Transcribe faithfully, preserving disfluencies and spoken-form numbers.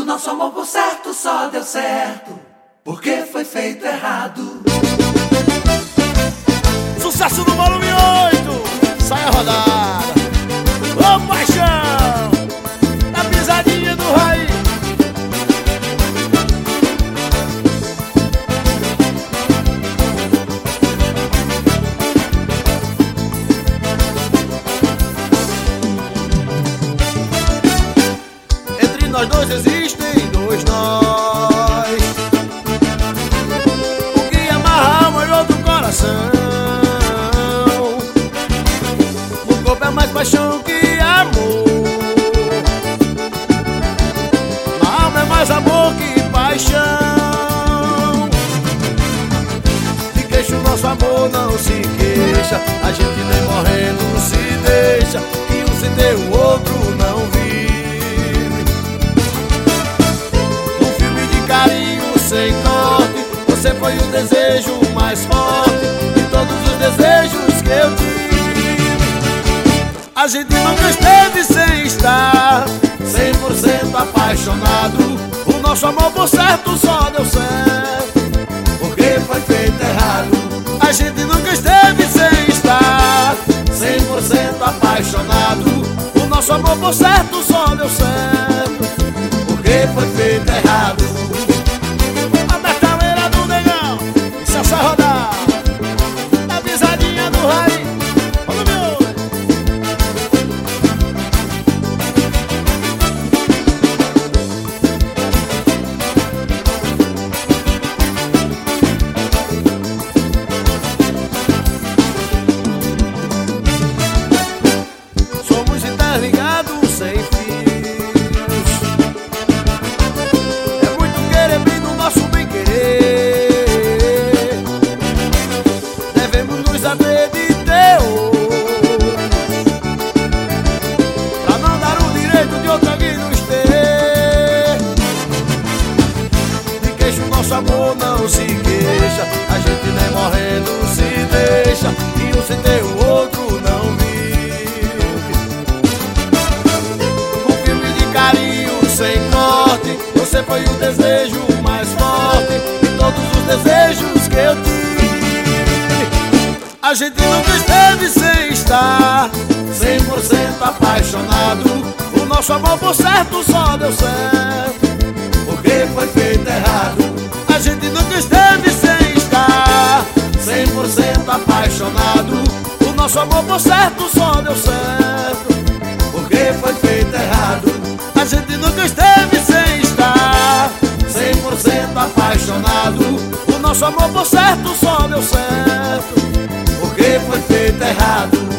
nosso amor por certo só deu certo porque foi feito errado. Sucesso do volume oito, sai a rodada. Ô paixão, a pisadinha do Raí. Entre nós dois existem dois nós, o que amarra alma e outro coração. No corpo é mais paixão que amor, na alma é mais amor que paixão. De queixo nosso amor não se queixa, a gente nem morrendo se deixa, que um sem ter o outro não vive. Um filme de carinho sem corte, você foi o desejo mais forte de todos os desejos que eu tive. A gente nunca esteve sem estar cem por cento apaixonado. O nosso amor por certo só deu certo porque foi feito errado. A gente nunca esteve sem estar cem por cento apaixonado. O nosso amor por certo só deu certo porque foi feito errado. A metaleira do negão, isso é só rodar. A pisadinha do Raí. Olha o meu. Somos interligados sem fios, é muito querer bem no nosso bem querer. Devemos nos abrir de Deus pra não dar o direito de outro alguém nos ter. De queixo nosso amor não se queixa, a gente nem morrendo se deixa, e um sem ter o outro não vive. Um filme de carinho sem corte, você foi o desejo mais forte de todos os desejos que eu tive. A gente nunca esteve sem estar cem por cento apaixonado. O nosso amor por certo só deu certo porque foi feito errado. A gente nunca esteve sem estar cem por cento apaixonado. O nosso amor por certo só deu certo porque foi feito errado. A gente nunca esteve sem estar cem por cento apaixonado. O nosso amor por certo só deu certo porque foi feito errado.